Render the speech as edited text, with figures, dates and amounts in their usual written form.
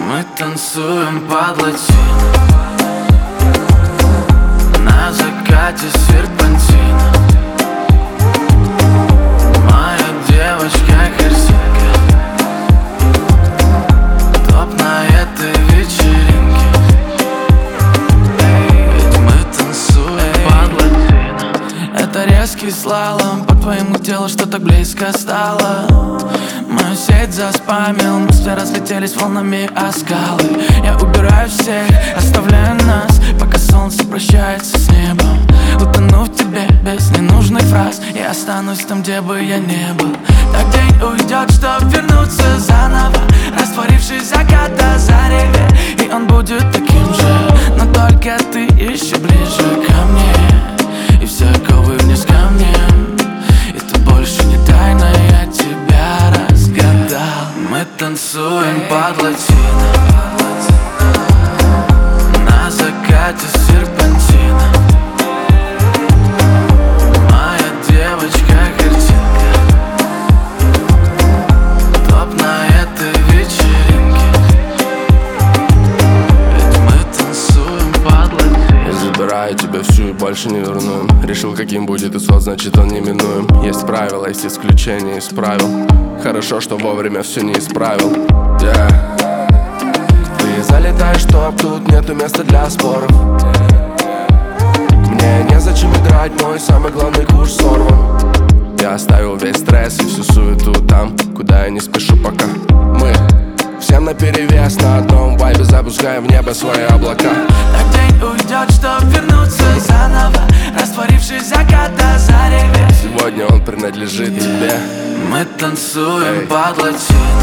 Мы танцуем под латино, на закате серпантина. Моя девочка картинка, топ на этой вечеринке. Ведь мы танцуем под латино. Это резкий слалом, по твоему телу что так близко стало. Мою сеть заспамил, мысли разлетелись волнами о скалы. Я убираю всех, оставляю нас, пока солнце прощается с небом. Утону в тебе без ненужных фраз, я останусь там, где бы я не был. Так день уйдет, чтоб вернуться заново, растворившись заката зареве. И он будет таким же, но только ты еще ближе ко мне. И все оковы вниз ко мне, и ты больше не тайна, я тебя разгадал. Мы танцуем под латино, на закате серпантина. Моя девочка картинка, топ на этой вечеринке. Ведь мы танцуем под латино. Я забираю тебя всю и больше не верну. Решил, каким будет исход, значит он неминуем. Есть правила, есть исключения из правил. Хорошо, что вовремя все не исправил. Ты залетаешь в топ, тут нету места для споров. Мне незачем играть, мой самый главный курс сорван. Я оставил весь стресс и всю суету там, куда я не спешу пока. Мы всем наперевес, на одном вайбе запускаем в небо свои облака. Так день уйдет, чтоб вернуться заново, растворившись заката зареве. Сегодня он принадлежит тебе. Мы танцуем под латино,